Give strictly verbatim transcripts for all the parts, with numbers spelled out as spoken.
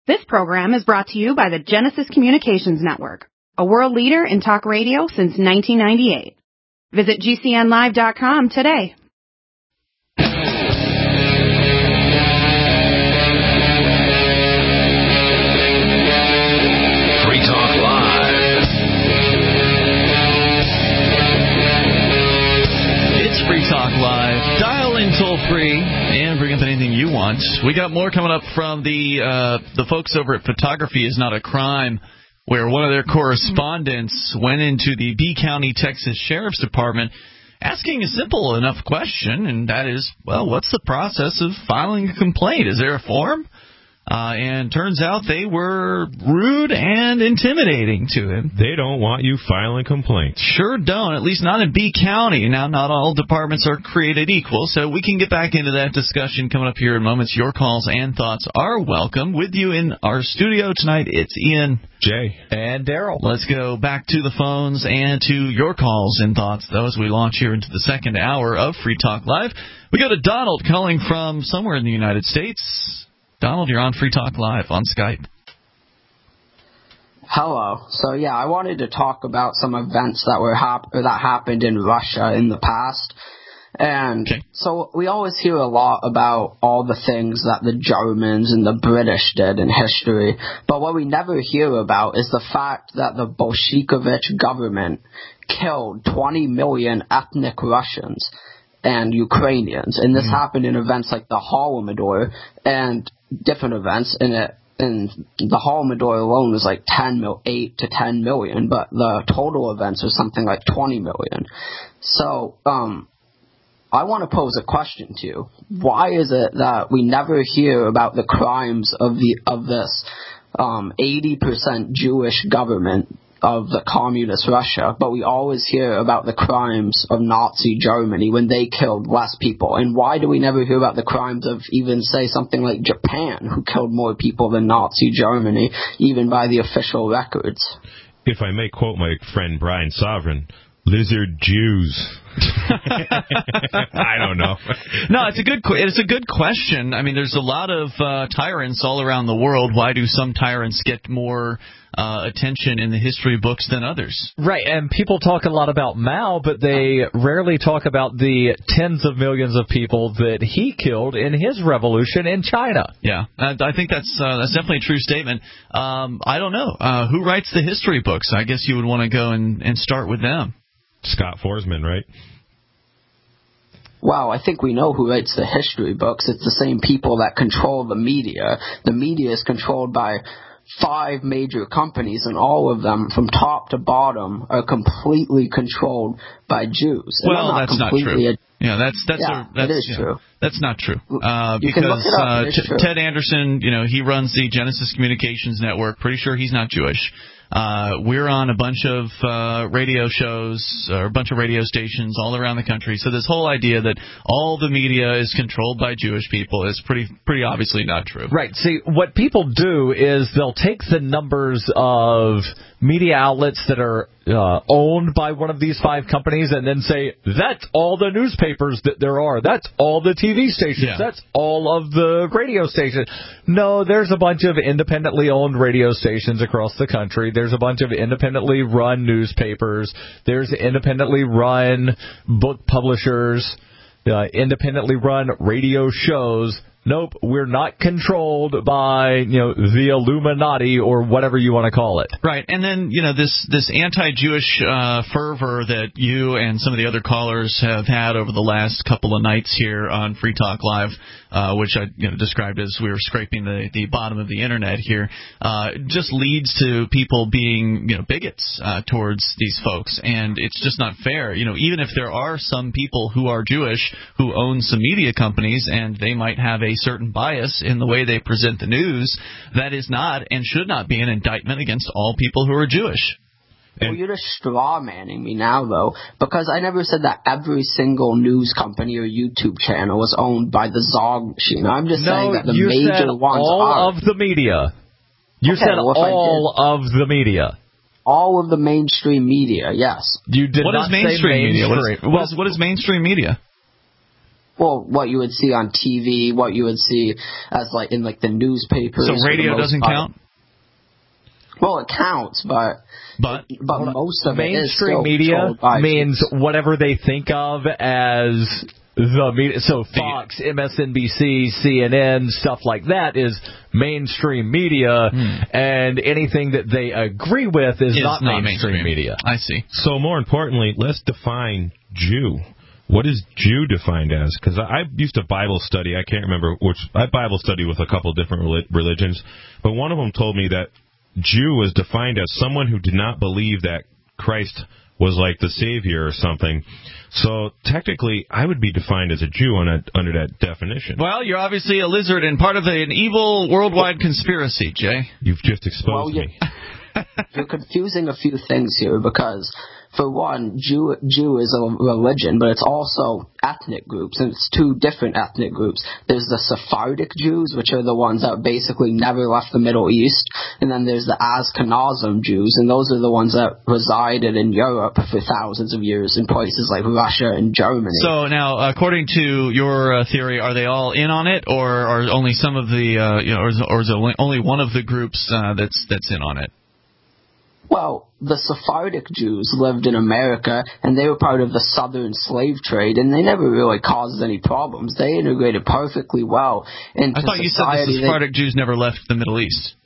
This program is brought to you by the Genesis Communications Network, a world leader in talk radio since nineteen ninety-eight. Visit G C N live dot com today. Free Talk Live. It's Free Talk Live. Dial in toll free and bring up anything you want. We got more coming up from the uh, the folks over at Photography Is Not a Crime, where one of their correspondents went into the B County, Texas Sheriff's Department asking a simple enough question, and that is, well, what's the process of filing a complaint? Is there a form? Uh, and turns out they were rude and intimidating to him. They don't want you filing complaints. Sure don't, at least not in B County. Now, not all departments are created equal, so we can get back into that discussion coming up here in moments. Your calls and thoughts are welcome. With you in our studio tonight, it's Ian, Jay, and Daryl. Let's go back to the phones and to your calls and thoughts, though, as we launch here into the second hour of Free Talk Live. We go to Donald calling from somewhere in the United States. Donald, you're on Free Talk Live on Skype. Hello. So, yeah, I wanted to talk about some events that were hap- that happened in Russia in the past. And okay. So we always hear a lot about all the things that the Germans and the British did in history. But what we never hear about is the fact that the Bolshevik government killed twenty million ethnic Russians and Ukrainians. And this mm. happened in events like the Holodomor and different events, and it and the Holodomor alone was like ten mil, eight to ten million, but the total events are something like twenty million. So, um, I want to pose a question to you: why is it that we never hear about the crimes of the of this um, eighty percent Jewish government of the communist Russia, but we always hear about the crimes of Nazi Germany when they killed less people? And why do we never hear about the crimes of even, say, something like Japan, who killed more people than Nazi Germany, even by the official records? If I may quote my friend Brian Sovereign, lizard Jews. I don't know. No, it's a good it's a good question. I mean, there's a lot of uh, tyrants all around the world. Why do some tyrants get more uh, attention in the history books than others? Right, and people talk a lot about Mao, but they rarely talk about the tens of millions of people that he killed in his revolution in China. Yeah, I, I think that's uh, that's definitely a true statement. Um, I don't know. Uh, who writes the history books? I guess you would want to go and, and start with them. Scott Forsman, right? Wow, I think we know who writes the history books. It's the same people that control the media. The media is controlled by five major companies, and all of them, from top to bottom, are completely controlled by Jews. And well, not that's not true. A, yeah, that's that's yeah, a, that's it is yeah, true. That's not true. Uh, because uh, T- Ted Anderson, you know, he runs the Genesis Communications Network. Pretty sure he's not Jewish. Uh, we're on a bunch of uh, radio shows, or a bunch of radio stations all around the country. So this whole idea that all the media is controlled by Jewish people is pretty pretty obviously not true. Right. See, what people do is they'll take the numbers of media outlets that are uh, owned by one of these five companies and then say, that's all the newspapers that there are. That's all the T V stations. Yeah. That's all of the radio stations. No, there's a bunch of independently owned radio stations across the country. There's a bunch of independently run newspapers. There's independently run book publishers, uh, independently run radio shows. Nope, we're not controlled by, you know, the Illuminati or whatever you want to call it. Right, and then, you know, this this anti-Jewish uh, fervor that you and some of the other callers have had over the last couple of nights here on Free Talk Live, uh, which I you know, described as we were scraping the, the bottom of the internet here, uh, just leads to people being, you know, bigots uh, towards these folks, and it's just not fair. You know, even if there are some people who are Jewish who own some media companies, and they might have a certain bias in the way they present the news, that is not and should not be an indictment against all people who are Jewish. And well, you're just straw-manning me now, though, because I never said that every single news company or YouTube channel was owned by the Zog machine. I'm just no, saying that the you major said ones all are. of the media. You okay, said well, all of the media. All of the mainstream media, yes. You did what not is mainstream say media? mainstream. What is, what, is, what is mainstream media? well, what you would see on T V, what you would see as like in like the newspapers. So radio doesn't part. count? Well, it counts, but but, but most of mainstream it is still media means Jews. Whatever they think of as the media. So Fox, M S N B C, C N N, stuff like that is mainstream media, hmm. and anything that they agree with is, is not, not mainstream, mainstream media. I see. So more importantly, let's define Jew. What is Jew defined as? Because I, I used to Bible study. I can't remember which. I Bible study with a couple of different religions, but one of them told me that Jew was defined as someone who did not believe that Christ was like the Savior or something. So technically, I would be defined as a Jew on a, under that definition. Well, you're obviously a lizard and part of an evil worldwide conspiracy, Jay. You've just exposed well, me. You're confusing a few things here because, for one, Jew Jew is a religion, but it's also ethnic groups, and it's two different ethnic groups. There's the Sephardic Jews, which are the ones that basically never left the Middle East, and then there's the Ashkenazim Jews, and those are the ones that resided in Europe for thousands of years in places like Russia and Germany. So now, according to your uh, theory, are they all in on it, or are only some of the, uh, you know, or is, or is it only one of the groups uh, that's that's in on it? Well, the Sephardic Jews lived in America, and they were part of the southern slave trade, and they never really caused any problems. They integrated perfectly well into society. I thought you said the Sephardic they, Jews never left the Middle East.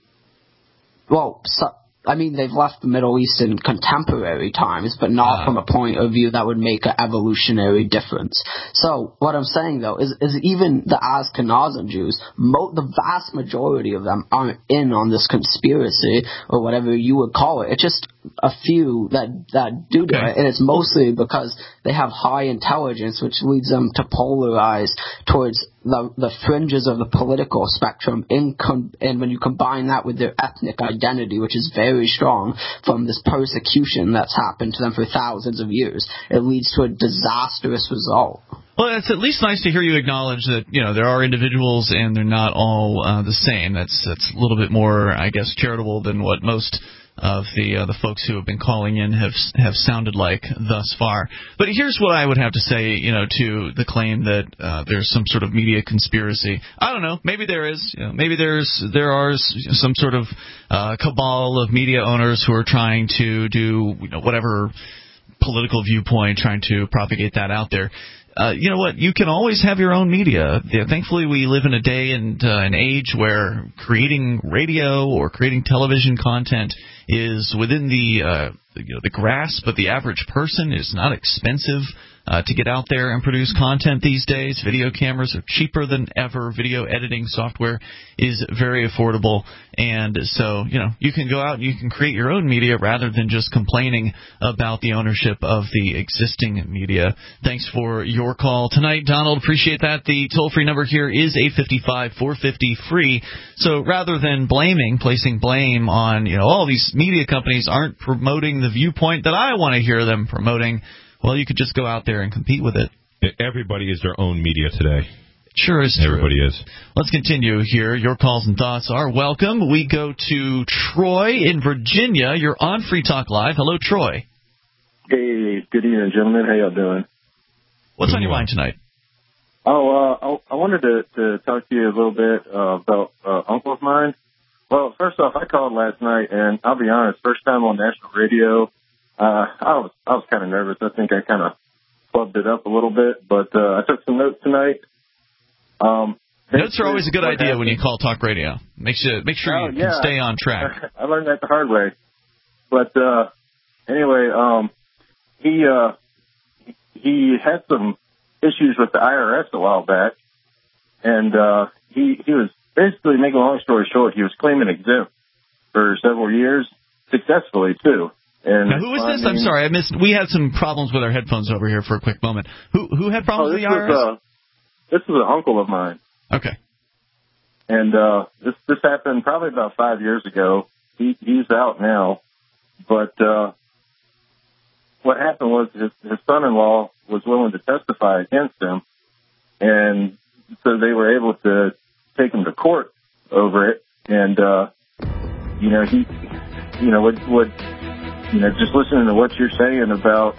Well, so, I mean, they've left the Middle East in contemporary times, but not uh, from a point of view that would make an evolutionary difference. So, what I'm saying, though, is, is even the Ashkenazim Jews, mo- the vast majority of them aren't in on this conspiracy, or whatever you would call it. It's just a few that, that do do okay. it, and it's mostly because they have high intelligence, which leads them to polarize towards the, the fringes of the political spectrum, in com- and when you combine that with their ethnic identity, which is very strong from this persecution that's happened to them for thousands of years, it leads to a disastrous result. Well, it's at least nice to hear you acknowledge that, you know, there are individuals and they're not all uh, the same. That's that's a little bit more, I guess, charitable than what most of the uh, the folks who have been calling in have have sounded like thus far. But here's what I would have to say, you know, to the claim that uh, there's some sort of media conspiracy. I don't know. Maybe there is. You know, maybe there's there are some sort of uh, cabal of media owners who are trying to do, you know, whatever political viewpoint, trying to propagate that out there. Uh, you know what? You can always have your own media. Yeah, thankfully, we live in a day and uh, an age where creating radio or creating television content is within the uh, you know, the grasp of the average person. It's not expensive uh, to get out there and produce content these days. Video cameras are cheaper than ever. Video editing software is very affordable. And so, you know, you can go out and you can create your own media rather than just complaining about the ownership of the existing media. Thanks for your call tonight, Donald. Appreciate that. The toll-free number here is eight five five, four five zero, free. So rather than blaming, placing blame on, you know, all these media companies aren't promoting the viewpoint that I want to hear them promoting, well, you could just go out there and compete with it. Everybody is their own media today. Sure is true. Everybody is. Let's continue here. Your calls and thoughts are welcome. We go to Troy in Virginia. You're on Free Talk Live. Hello, Troy. Hey, good evening, gentlemen. How y'all doing? What's on your mind tonight? Oh, uh, I, I wanted to, to talk to you a little bit uh, about uh, Uncle of mine. Well, first off, I called last night, and I'll be honest, first time on national radio, uh, I was I was kind of nervous. I think I kind of flubbed it up a little bit, but uh, I took some notes tonight. Um, Notes are always a good idea happened. When you call talk radio. Make sure, make sure oh, you yeah. can stay on track. I learned that the hard way. But uh, anyway, um, he uh, he had some issues with the I R S a while back, and uh, he he was basically, making a long story short, he was claiming exempt for several years, successfully too. And now, who is this? I'm sorry, I missed. We had some problems with our headphones over here for a quick moment. Who who had problems oh, with the I R S? Was, uh, this was an uncle of mine. Okay. And uh, this this happened probably about five years ago. He he's out now, but uh, what happened was his, his son-in-law was willing to testify against him, and so they were able to take him to court over it. And uh, you know he, you know what what you know just listening to what you're saying about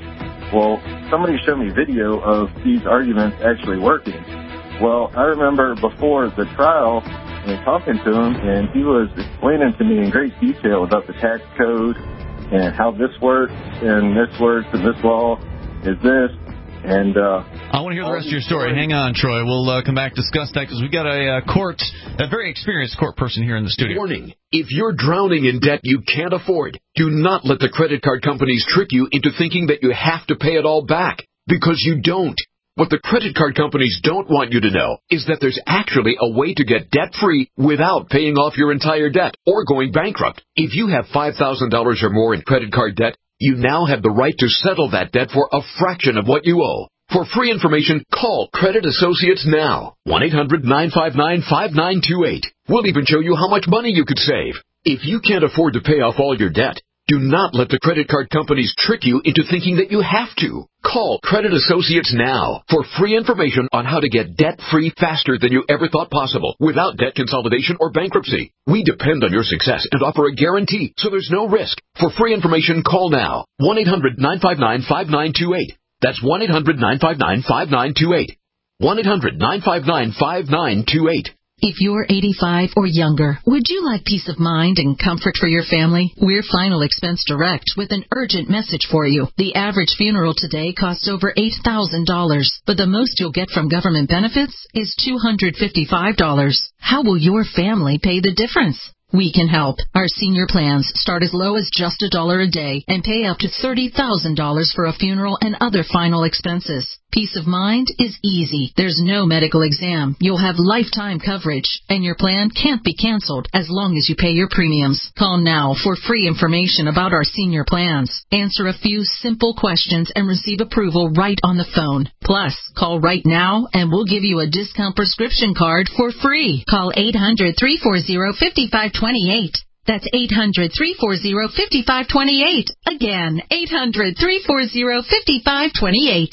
Well, somebody showed me video of these arguments actually working. Well, I remember before the trial, and talking to him, and he was explaining to me in great detail about the tax code and how this works and this works and this law is this. And uh, I want to hear the rest of your story. Hang on, Troy. We'll uh, come back and discuss that because we've got a uh, court, a very experienced court person here in the studio. Warning. If you're drowning in debt you can't afford, do not let the credit card companies trick you into thinking that you have to pay it all back, because you don't. What the credit card companies don't want you to know is that there's actually a way to get debt-free without paying off your entire debt or going bankrupt. If you have five thousand dollars or more in credit card debt, you now have the right to settle that debt for a fraction of what you owe. For free information, call Credit Associates now. one eight hundred nine five nine five nine two eight. We'll even show you how much money you could save. If you can't afford to pay off all your debt, do not let the credit card companies trick you into thinking that you have to. Call Credit Associates now for free information on how to get debt-free faster than you ever thought possible without debt consolidation or bankruptcy. We depend on your success and offer a guarantee, so there's no risk. For free information, call now. one eight hundred nine five nine five nine two eight. That's one eight hundred nine five nine five nine two eight. one eight hundred nine five nine five nine two eight. If you're eighty-five or younger, would you like peace of mind and comfort for your family? We're Final Expense Direct with an urgent message for you. The average funeral today costs over eight thousand dollars, but the most you'll get from government benefits is two hundred fifty-five dollars. How will your family pay the difference? We can help. Our senior plans start as low as just a dollar a day and pay up to thirty thousand dollars for a funeral and other final expenses. Peace of mind is easy. There's no medical exam. You'll have lifetime coverage, and your plan can't be canceled as long as you pay your premiums. Call now for free information about our senior plans. Answer a few simple questions and receive approval right on the phone. Plus, call right now and we'll give you a discount prescription card for free. Call eight hundred three four zero five five two eight. That's eight hundred three four zero five five two eight. Again, eight hundred three four zero five five two eight.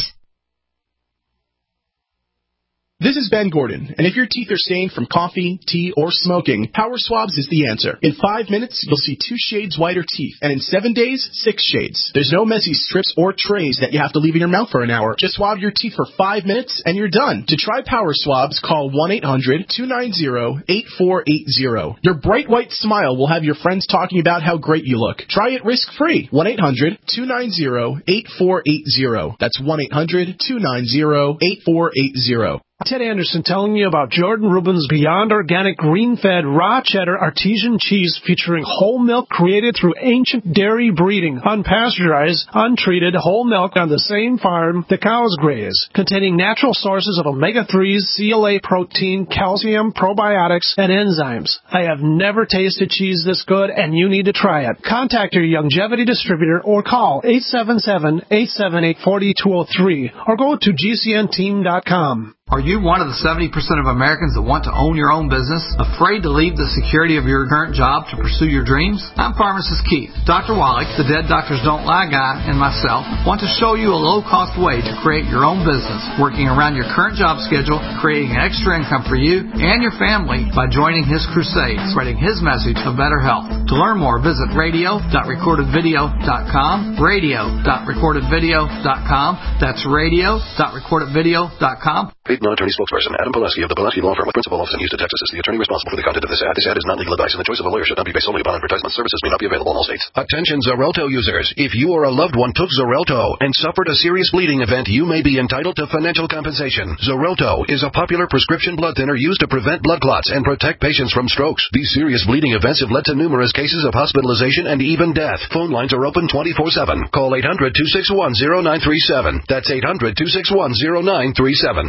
This is Ben Gordon, and if your teeth are stained from coffee, tea, or smoking, Power Swabs is the answer. In five minutes, you'll see two shades whiter teeth, and in seven days, six shades. There's no messy strips or trays that you have to leave in your mouth for an hour. Just swab your teeth for five minutes, and you're done. To try Power Swabs, call one eight hundred two nine zero eight four eight zero. Your bright white smile will have your friends talking about how great you look. Try it risk-free. one eight hundred two nine zero eight four eight zero. That's one eight hundred two nine zero eight four eight zero. Ted Anderson telling you about Jordan Rubin's Beyond Organic Green-Fed Raw Cheddar Artesian Cheese featuring whole milk created through ancient dairy breeding, unpasteurized, untreated whole milk on the same farm the cows graze, containing natural sources of omega threes, C L A protein, calcium, probiotics, and enzymes. I have never tasted cheese this good, and you need to try it. Contact your Longevity distributor or call eight seven seven, eight seven eight, four two zero three or go to G C N team dot com. Are you one of the seventy percent of Americans that want to own your own business? Afraid to leave the security of your current job to pursue your dreams? I'm Pharmacist Keith. Doctor Wallach, the Dead Doctors Don't Lie guy, and myself want to show you a low-cost way to create your own business, working around your current job schedule, creating an extra income for you and your family by joining his crusade, spreading his message of better health. To learn more, visit radio dot recorded video dot com, radio dot recorded video dot com. That's radio dot recorded video dot com. Paid non-attorney spokesperson Adam Pulaski of the Pulaski Law Firm with principal office in Houston, Texas is the attorney responsible for the content of this ad. This ad is not legal advice, and the choice of a lawyer should not be based solely upon advertisement. Services may not be available in all states. Attention Xarelto users. If you or a loved one took Xarelto and suffered a serious bleeding event, you may be entitled to financial compensation. Xarelto is a popular prescription blood thinner used to prevent blood clots and protect patients from strokes. These serious bleeding events have led to numerous cases of hospitalization and even death. Phone lines are open twenty-four seven. Call eight hundred two six one zero nine three seven. That's eight hundred two six one zero nine three seven.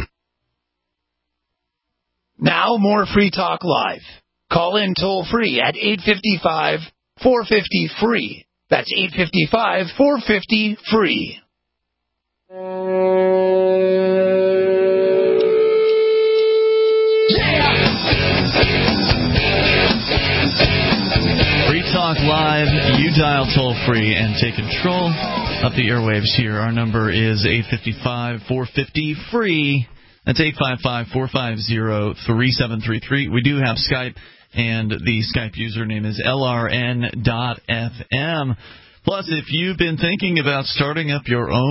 Now more Free Talk Live. Call in toll free at eight five five, four five zero, free. That's eight five five, four five zero, free. Free Talk Live. You dial toll free and take control of the airwaves here. Our number is eight five five, four five zero, free. That's eight five five, four five zero, three seven three three. We do have Skype, and the Skype username is L R N dot F M. Plus, if you've been thinking about starting up your own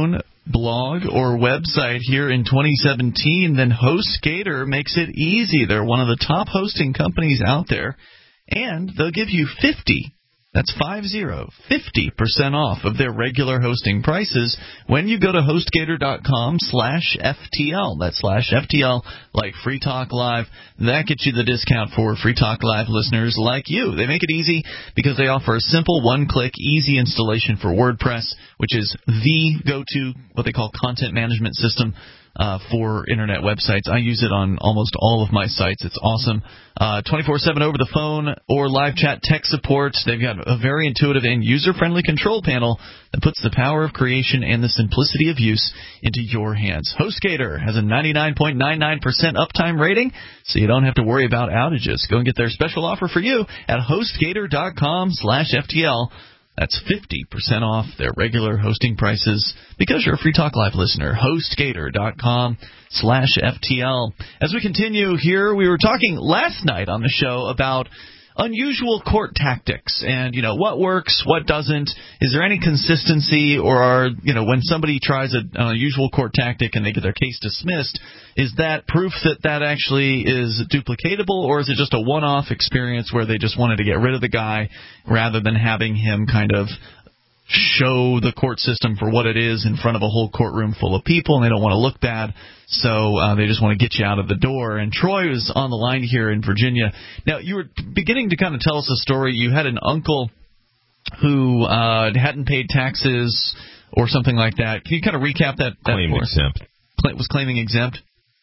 blog or website here in twenty seventeen, then HostGator makes it easy. They're one of the top hosting companies out there, and they'll give you fifty. That's five zero, fifty percent off of their regular hosting prices when you go to HostGator.com slash FTL. That's slash FTL, like Free Talk Live. That gets you the discount for Free Talk Live listeners like you. They make it easy because they offer a simple one-click, easy installation for WordPress, which is the go-to, what they call content management system Uh, for Internet websites. I use it on almost all of my sites. It's awesome. Uh, twenty-four seven over the phone or live chat tech support. They've got a very intuitive and user-friendly control panel that puts the power of creation and the simplicity of use into your hands. HostGator has a ninety-nine point nine nine percent uptime rating, so you don't have to worry about outages. Go and get their special offer for you at HostGator.com slash FTL. That's fifty percent off their regular hosting prices because you're a Free Talk Live listener. HostGator.com slash FTL. As we continue here, we were talking last night on the show about unusual court tactics and, you know, what works, what doesn't. Is there any consistency, or are, you know, when somebody tries a, an unusual court tactic and they get their case dismissed, is that proof that that actually is duplicatable, or is it just a one-off experience where they just wanted to get rid of the guy rather than having him kind of show the court system for what it is in front of a whole courtroom full of people, and they don't want to look bad, so uh, they just want to get you out of the door. And Troy is on the line here in Virginia. Now, you were beginning to kind of tell us a story. You had an uncle who uh, hadn't paid taxes or something like that. Can you kind of recap that? that Claimed exempt. Cla- was claiming exempt?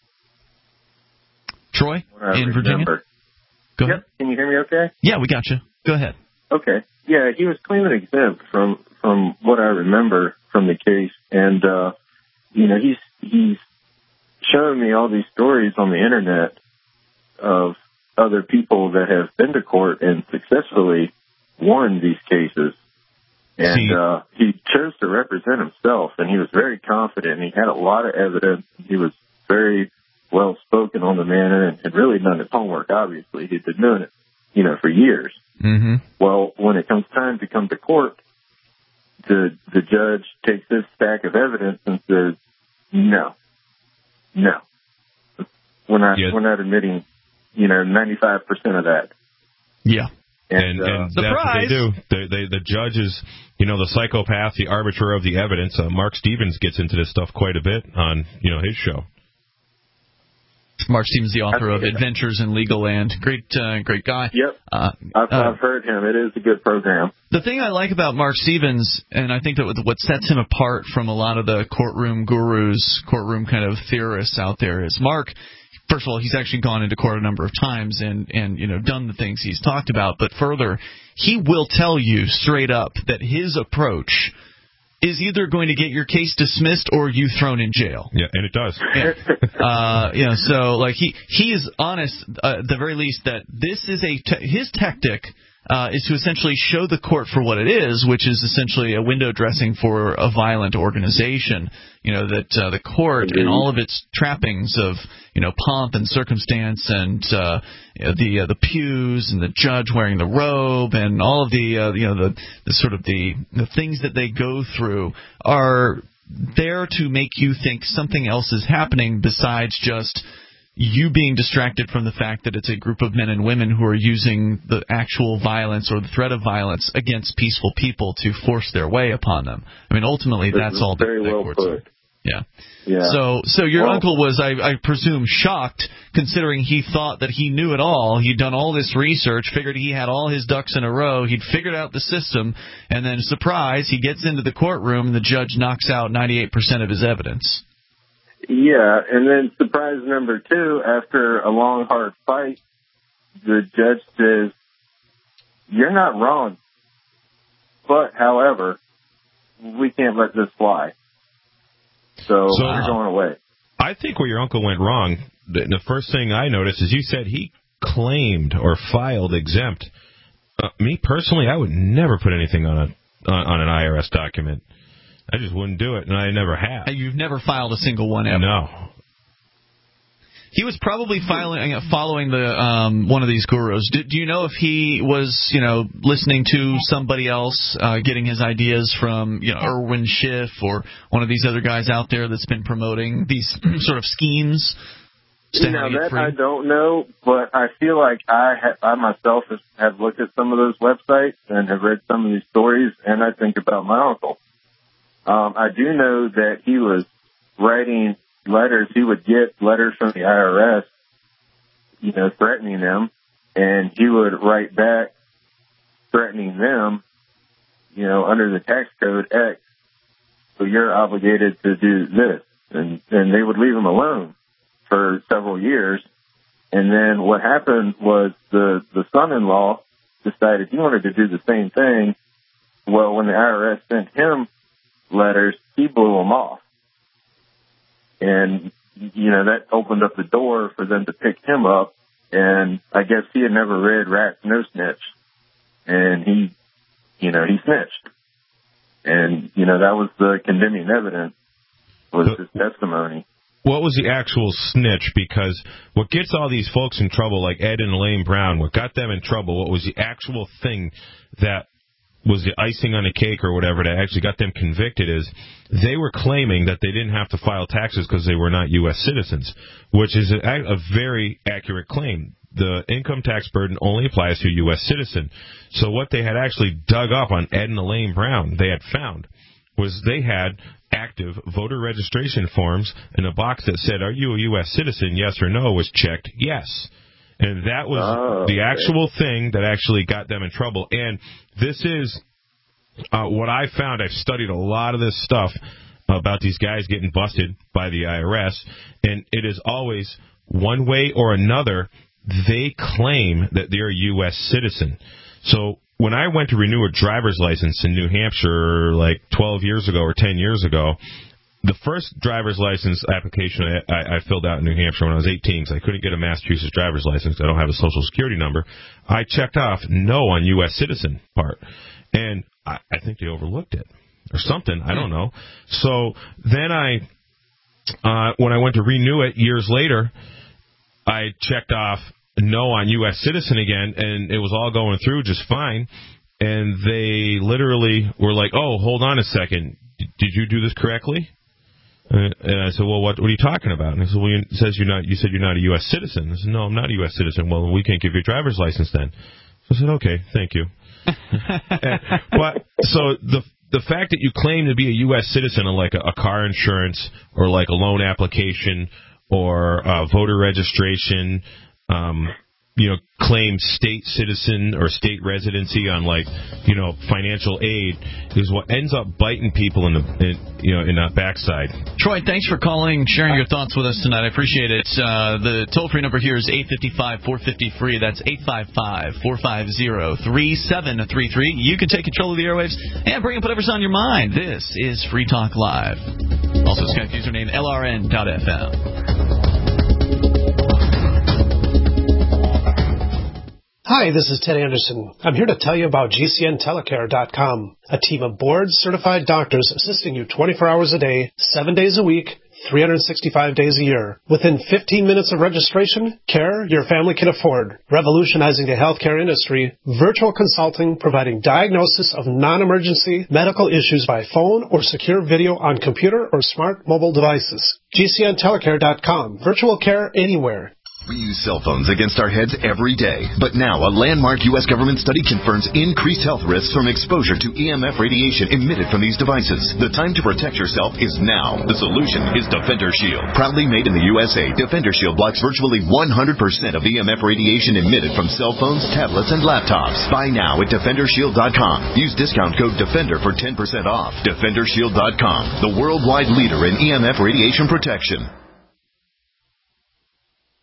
Troy in Virginia? Go ahead. Yep. Can you hear me okay? Yeah, we got you. Go ahead. Okay. Yeah, he was claiming exempt from from what I remember from the case, and uh, you know, he's he's showing me all these stories on the internet of other people that have been to court and successfully won these cases. And uh, he chose to represent himself, and he was very confident. He had a lot of evidence. He was very well spoken on the matter, and had really done his homework. Obviously, he'd been doing it, you know, for years. Mm-hmm. Well, when it comes time to come to court, the the judge takes this stack of evidence and says, "No, no, we're not yeah. we're not admitting, you know, ninety-five percent of that." Yeah, and, and, uh, and that's what they do. They, they, the judge is, you know, the psychopath, the arbiter of the evidence. Uh, Mark Stevens gets into this stuff quite a bit on, you know, his show. Mark Stevens, the author of Adventures in Legal Land. Great, uh, great guy. Yep. Uh, I've, uh, I've heard him. It is a good program. The thing I like about Mark Stevens, and I think that what sets him apart from a lot of the courtroom gurus, courtroom kind of theorists out there, is Mark, first of all, he's actually gone into court a number of times and, and you know, done the things he's talked about. But further, he will tell you straight up that his approach is either going to get your case dismissed or you thrown in jail. Yeah, and it does. Yeah. uh, you know, so like he he is honest, uh, at the very least, that this is a te- his tactic uh, is to essentially show the court for what it is, which is essentially a window dressing for a violent organization. You know, that uh, the court and all of its trappings of, you know, pomp and circumstance and uh, the uh, the pews and the judge wearing the robe and all of the, uh, you know, the, the sort of the, the things that they go through are there to make you think something else is happening besides just you being distracted from the fact that it's a group of men and women who are using the actual violence or the threat of violence against peaceful people to force their way upon them. I mean, ultimately, that's all very the well courts put. are. Yeah. Yeah. So, so your well, uncle was, I, I presume, shocked, considering he thought that he knew it all. He'd done all this research, figured he had all his ducks in a row. He'd figured out the system, and then, surprise, he gets into the courtroom, and the judge knocks out ninety-eight percent of his evidence. Yeah, and then surprise number two, after a long, hard fight, the judge says, "You're not wrong, but, however, we can't let this fly. So, So, you're going away." I think where your uncle went wrong, the, the first thing I noticed is you said he claimed or filed exempt. Uh, me personally, I would never put anything on a on, on an I R S document. I just wouldn't do it, and I never have. You've never filed a single one ever? No. He was probably filing, following the um, one of these gurus. Do, do you know if he was, you know, listening to somebody else, uh, getting his ideas from, you know, Irwin Schiff or one of these other guys out there that's been promoting these sort of schemes? You know, that free? I don't know, but I feel like I, ha- I myself have, have looked at some of those websites and have read some of these stories, and I think about my uncle. Um, I do know that he was writing letters. He would get letters from the I R S, you know, threatening them, and he would write back threatening them, you know, under the tax code X. So you're obligated to do this, and and they would leave him alone for several years. And then what happened was the, the son-in-law decided he wanted to do the same thing. Well, when the I R S sent him letters, he blew them off. And, you know, that opened up the door for them to pick him up. And I guess he had never read Rat No Snitch. And he, you know, he snitched. And, you know, that was the condemning evidence, was his testimony. What was the actual snitch? Because what gets all these folks in trouble, like Ed and Elaine Brown, what got them in trouble, what was the actual thing that was the icing on the cake or whatever that actually got them convicted is they were claiming that they didn't have to file taxes because they were not U S citizens, which is a, a very accurate claim. The income tax burden only applies to a U S citizen. So what they had actually dug up on Ed and Elaine Brown, they had found, was they had active voter registration forms, and a box that said, are you a U S citizen, yes or no, was checked yes. And that was oh, the actual okay. thing that actually got them in trouble. And this is uh, what I found. I've studied a lot of this stuff about these guys getting busted by the I R S, and it is always one way or another they claim that they're a U S citizen. So when I went to renew a driver's license in New Hampshire like twelve years ago or ten years ago, the first driver's license application I, I, I filled out in New Hampshire when I was eighteen, because I couldn't get a Massachusetts driver's license, I don't have a social security number, I checked off no on U S citizen part. And I, I think they overlooked it or something. I don't know. So then I, uh, when I went to renew it years later, I checked off no on U S citizen again, and it was all going through just fine. And they literally were like, oh, hold on a second. Did you do this correctly? And I said, well, what, what are you talking about? And I said, well, you, it says you're not, you said you're not a U S citizen. I said, no, I'm not a U S citizen. Well, we can't give you a driver's license then. So I said, okay, thank you. and, but so the the fact that you claim to be a U S citizen on like a, a car insurance or like a loan application or uh, voter registration, um, you know, claim state citizen or state residency on like, you know, financial aid is what ends up biting people in the, in, you know, in the backside. Troy, thanks for calling, sharing your thoughts with us tonight. I appreciate it. Uh, the toll-free number here is eight five five, four five zero, free. That's eight five five, four five zero, three seven three three. You can take control of the airwaves and bring up whatever's on your mind. This is Free Talk Live. Also, Skype username L R N dot F M. Hi, this is Ted Anderson. I'm here to tell you about G C N telecare dot com, a team of board-certified doctors assisting you twenty-four hours a day, seven days a week, three hundred sixty-five days a year. Within fifteen minutes of registration, care your family can afford. Revolutionizing the healthcare industry, virtual consulting providing diagnosis of non-emergency medical issues by phone or secure video on computer or smart mobile devices. G C N telecare dot com, virtual care anywhere. We use cell phones against our heads every day. But now, a landmark U S government study confirms increased health risks from exposure to E M F radiation emitted from these devices. The time to protect yourself is now. The solution is Defender Shield. Proudly made in the U S A, Defender Shield blocks virtually one hundred percent of E M F radiation emitted from cell phones, tablets, and laptops. Buy now at Defender Shield dot com. Use discount code DEFENDER for ten percent off. Defender Shield dot com, the worldwide leader in E M F radiation protection.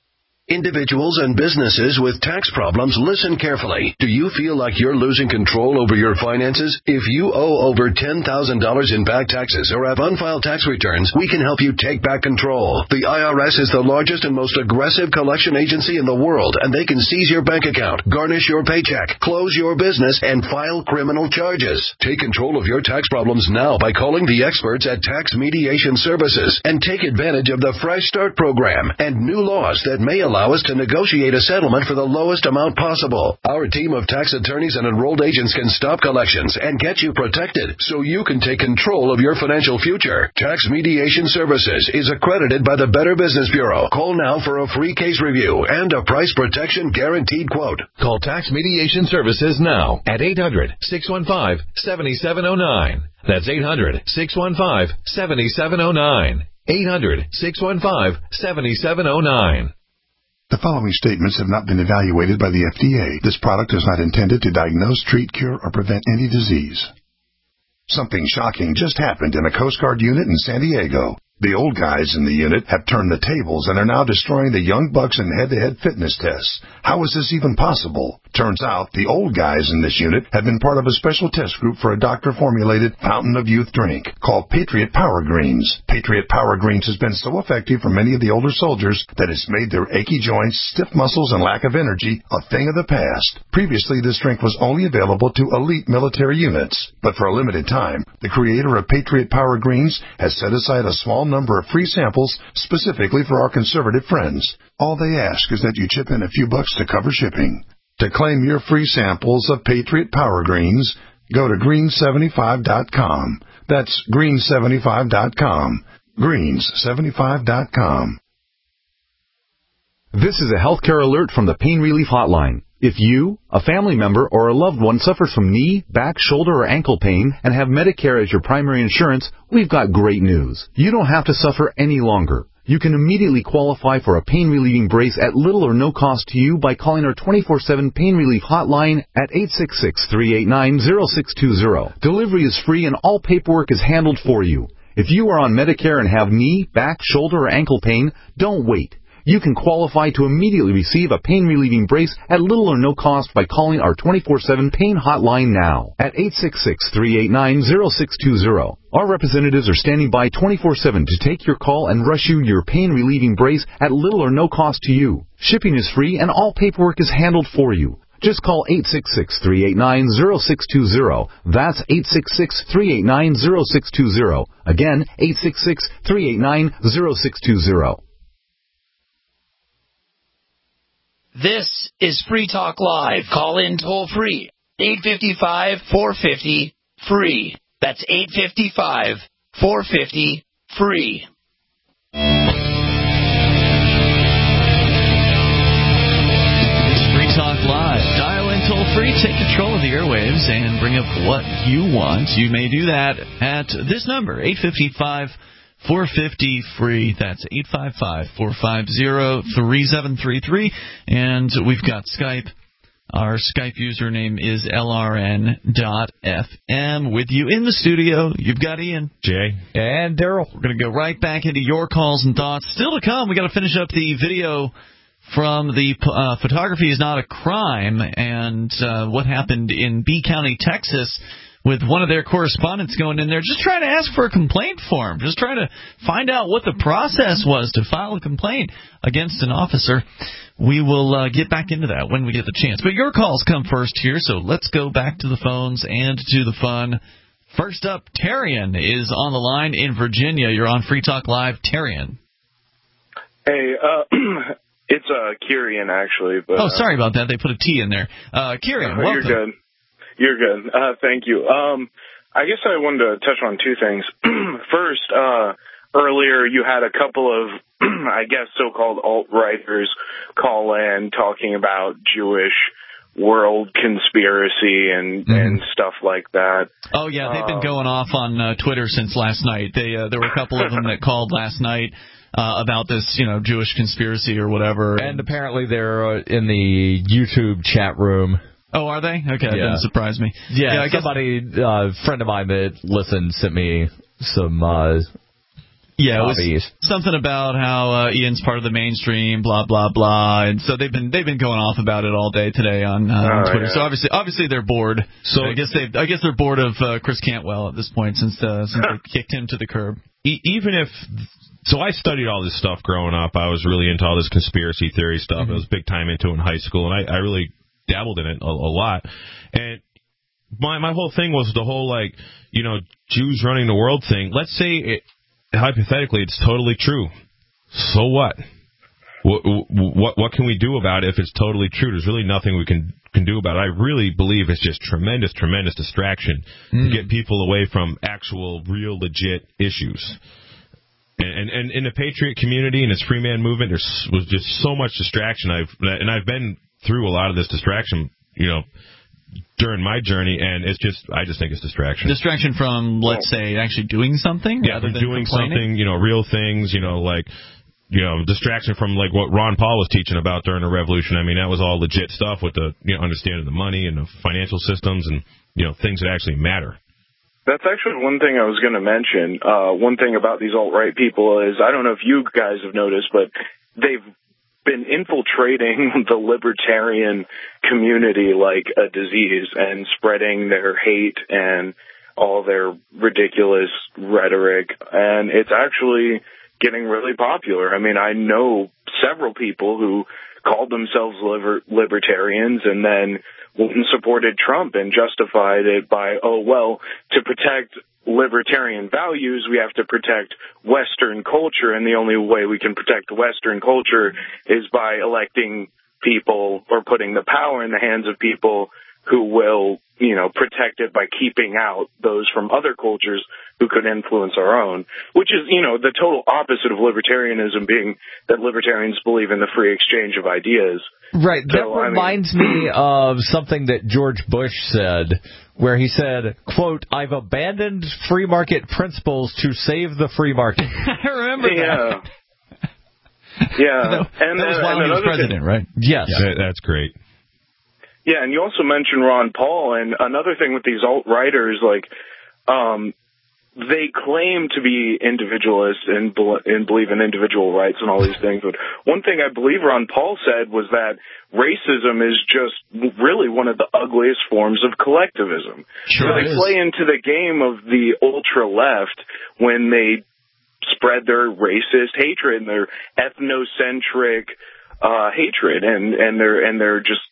Individuals and businesses with tax problems, listen carefully. Do you feel like you're losing control over your finances? If you owe over ten thousand dollars in back taxes or have unfiled tax returns, we can help you take back control. The I R S is the largest and most aggressive collection agency in the world, and they can seize your bank account, garnish your paycheck, close your business, and file criminal charges. Take control of your tax problems now by calling the experts at Tax Mediation Services and take advantage of the Fresh Start program and new laws that may allow us to negotiate a settlement for the lowest amount possible. Our team of tax attorneys and enrolled agents can stop collections and get you protected so you can take control of your financial future. Tax Mediation Services is accredited by the Better Business Bureau. Call now for a free case review and a price protection guaranteed quote. Call Tax Mediation Services now at eight hundred, six one five, seven seven zero nine. That's eight hundred, six one five, seven seven zero nine. eight hundred, six one five, seven seven zero nine. The following statements have not been evaluated by the F D A. This product is not intended to diagnose, treat, cure, or prevent any disease. Something shocking just happened in a Coast Guard unit in San Diego. The old guys in the unit have turned the tables and are now destroying the young bucks in head-to-head fitness tests. How is this even possible? Turns out the old guys in this unit have been part of a special test group for a doctor-formulated fountain of youth drink called Patriot Power Greens. Patriot Power Greens has been so effective for many of the older soldiers that it's made their achy joints, stiff muscles, and lack of energy a thing of the past. Previously, this drink was only available to elite military units, but for a limited time, the creator of Patriot Power Greens has set aside a small number of free samples specifically for our conservative friends. All they ask is that you chip in a few bucks to cover shipping. To claim your free samples of Patriot Power Greens, go to green seventy-five dot com. That's green seventy-five dot com. greens seventy-five dot com. This is a healthcare alert from the Pain Relief Hotline. If you, a family member, or a loved one suffers from knee, back, shoulder, or ankle pain and have Medicare as your primary insurance, we've got great news. You don't have to suffer any longer. You can immediately qualify for a pain-relieving brace at little or no cost to you by calling our twenty-four seven Pain Relief Hotline at eight six six, three eight nine, zero six two zero. Delivery is free and all paperwork is handled for you. If you are on Medicare and have knee, back, shoulder, or ankle pain, don't wait. You can qualify to immediately receive a pain-relieving brace at little or no cost by calling our twenty-four seven Pain Hotline now at eight six six, three eight nine, zero six two zero. Our representatives are standing by twenty-four seven to take your call and rush you your pain-relieving brace at little or no cost to you. Shipping is free and all paperwork is handled for you. Just call eight six six, three eight nine, zero six two zero. That's eight six six, three eight nine, zero six two zero. Again, eight six six, three eight nine, zero six two zero. This is Free Talk Live. Call in toll free. eight five five, four five zero, free. That's eight five five, four five zero, free. It's Free Talk Live. Dial in toll free, take control of the airwaves, and bring up what you want. You may do that at this number, eight five five, four five zero, free. That's eight five five, four five zero, three seven three three. And we've got Skype. Our Skype username is L R N dot F M. With you in the studio, you've got Ian, Jay, and Daryl. We're going to go right back into your calls and thoughts. Still to come, we got to finish up the video from the uh, Photography is Not a Crime and uh, what happened in B County, Texas, with one of their correspondents going in there, just trying to ask for a complaint form, just trying to find out what the process was to file a complaint against an officer. We will uh, get back into that when we get the chance. But your calls come first here, so let's go back to the phones and to the fun. First up, Terrian is on the line in Virginia. You're on Free Talk Live. Terrian. Hey, uh, it's uh, Kirian, actually. But, oh, sorry about that. They put a T in there. Uh, Kirian, uh, welcome. You're good. You're good. Uh, thank you. Um, I guess I wanted to touch on two things. First, uh, earlier you had a couple of, I guess, so-called alt-righters call in talking about Jewish world conspiracy and, mm-hmm. and stuff like that. Oh, yeah, they've been going off on uh, Twitter since last night. They uh, There were a couple of them that called last night uh, about this, you know, Jewish conspiracy or whatever. And apparently they're uh, in the YouTube chat room. Oh, are they? Okay, that yeah. didn't surprise me. Yeah, yeah I somebody, a uh, friend of mine that listened, sent me some uh, Yeah, it was hobbies. something about how uh, Ian's part of the mainstream, blah blah blah, and so they've been they've been going off about it all day today on, uh, on Oh, Twitter. yeah. So obviously, obviously they're bored. So I guess they I guess they're bored of uh, Chris Cantwell at this point since uh, since they kicked him to the curb. E- even if so, I studied all this stuff growing up. I was really into all this conspiracy theory stuff. Mm-hmm. I was big time into it in high school, and I, I really dabbled in it a, a lot. And my my whole thing was the whole like you know Jews running the world thing. Let's say it. Hypothetically, it's totally true. So what? What, what? what can we do about it if it's totally true? There's really nothing we can, can do about it. I really believe it's just tremendous, tremendous distraction mm. to get people away from actual, real, legit issues. And, and, and in the Patriot community and this free man movement, there was just so much distraction. I've and I've been through a lot of this distraction, you know, during my journey, and it's just, I just think it's distraction. Distraction from, let's say, actually doing something? Yeah, rather from than doing complaining? something, you know, real things, you know, like, you know, distraction from, like, what Ron Paul was teaching about during the revolution. I mean, that was all legit stuff with the, you know, understanding the money and the financial systems and, you know, things that actually matter. That's actually one thing I was going to mention. Uh, one thing about these alt-right people is, I don't know if you guys have noticed, but they've been infiltrating the libertarian community like a disease and spreading their hate and all their ridiculous rhetoric. And it's actually getting really popular. I mean, I know several people who called themselves liber- libertarians and then went and supported Trump and justified it by, oh, well, to protect libertarian values, we have to protect Western culture, and the only way we can protect Western culture is by electing people or putting the power in the hands of people who will, you know, protect it by keeping out those from other cultures who could influence our own, which is, you know, the total opposite of libertarianism, being that libertarians believe in the free exchange of ideas. Right. That So, I reminds mean, me of something that George Bush said, where he said, quote, "I've abandoned free market principles to save the free market." I remember yeah. that. Yeah. that, and, that was and, while and he was president, thing, right? Yes. Yeah, that's great. Yeah, and you also mentioned Ron Paul, and another thing with these alt-righters, like, um, they claim to be individualists and, be- and believe in individual rights and all these things. But one thing I believe Ron Paul said was that racism is just really one of the ugliest forms of collectivism. Sure so they is. play into the game of the ultra-left when they spread their racist hatred and their ethnocentric uh, hatred, and, and they're and they're just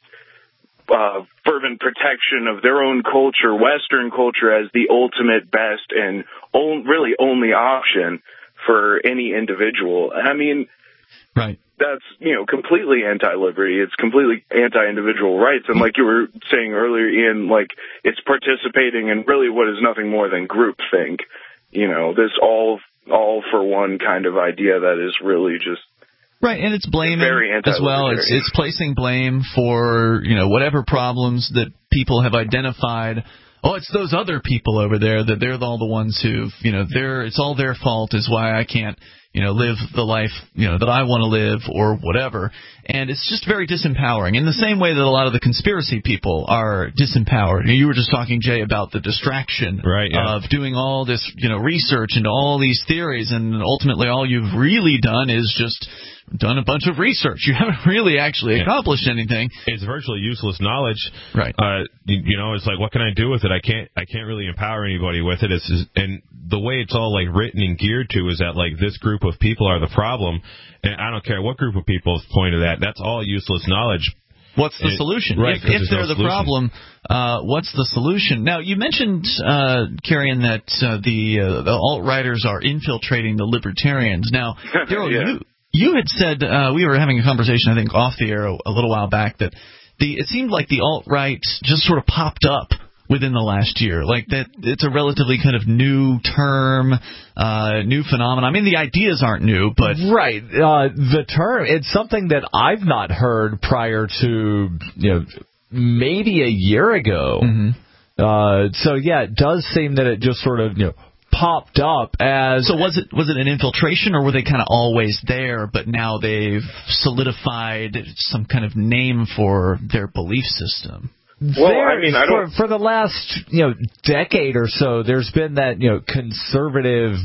Uh, fervent protection of their own culture, Western culture, as the ultimate best and on, really only option for any individual. I mean, right. That's, you know, completely anti-liberty. It's completely anti-individual rights. And like you were saying earlier, Ian, like, it's participating in really what is nothing more than groupthink. You know, this all all for one kind of idea that is really just Right, and it's blaming very as well. It's it's placing blame for, you know, whatever problems that people have identified. Oh, it's those other people over there that they're all the ones who've, you know, they're it's all their fault is why I can't, you know, live the life, you know, that I want to live or whatever. And it's just very disempowering. In the same way that a lot of the conspiracy people are disempowered. You were just talking, Jay, about the distraction right, yeah. of doing all this, you know, research into all these theories, and ultimately all you've really done is just done a bunch of research. You haven't really actually yeah. accomplished anything. It's virtually useless knowledge. Right. Uh, you, you know, it's like, what can I do with it? I can't. I can't really empower anybody with it. It's just, and the way it's all like written and geared to is that like this group of people are the problem, and I don't care what group of people point to that. That's all useless knowledge. What's the it, solution? Right, if if they're no the solution. problem, uh, what's the solution? Now, you mentioned, uh, Kerrion, that uh, the, uh, the alt-righters are infiltrating the libertarians. Now, Daryl, yeah. you, you had said, uh, we were having a conversation, I think, off the air a, a little while back, that the it seemed like the alt-right just sort of popped up within the last year, like that it's a relatively kind of new term, uh, new phenomenon. I mean, the ideas aren't new, but right, uh, the term, it's something that I've not heard prior to, you know, maybe a year ago. Mm-hmm. Uh, so yeah, it does seem that it just sort of, you know, popped up as. So was it was it an infiltration, or were they kind of always there, but now they've solidified some kind of name for their belief system? Well, there, I mean, I don't... for, for the last, you know, decade or so, there's been that, you know, conservative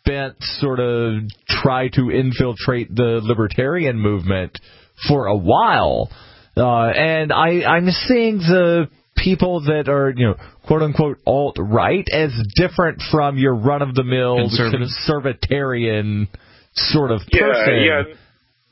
bent sort of try to infiltrate the libertarian movement for a while. Uh, and I, I'm seeing the people that are, you know, quote-unquote alt-right as different from your run-of-the-mill conservatarian sort of person. Yeah, yeah.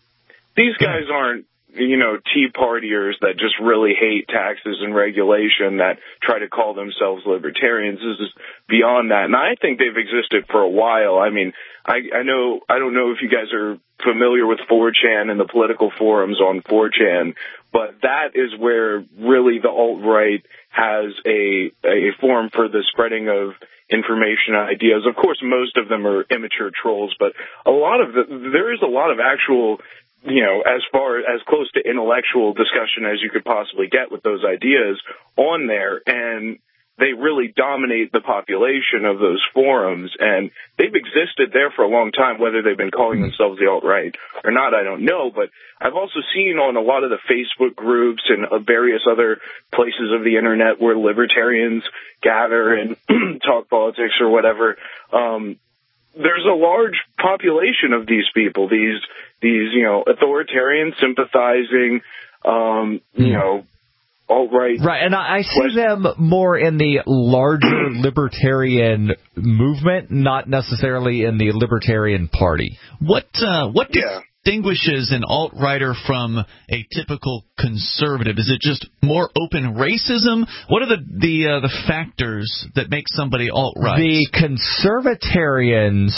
These guys aren't, you know, Tea Partiers that just really hate taxes and regulation that try to call themselves libertarians. This is beyond that. And I think they've existed for a while. I mean, I, I know, I don't know if you guys are familiar with four chan and the political forums on four chan, but that is where really the alt-right has a, a forum for the spreading of information and ideas. Of course, most of them are immature trolls, but a lot of the, there is a lot of actual, you know, as far as close to intellectual discussion as you could possibly get with those ideas on there. And they really dominate the population of those forums, and they've existed there for a long time. Whether they've been calling themselves the alt-right or not, I don't know. But I've also seen on a lot of the Facebook groups and various other places of the internet where libertarians gather and talk politics or whatever, um, there's a large population of these people, these, these, you know, authoritarian, sympathizing, um, you know, alt-right. Right, and I, I see them more in the larger libertarian movement, not necessarily in the Libertarian Party. What uh, what yeah. distinguishes an alt-righter from a typical conservative? Is it just more open racism? What are the the, uh, the factors that make somebody alt-right? The conservatarians,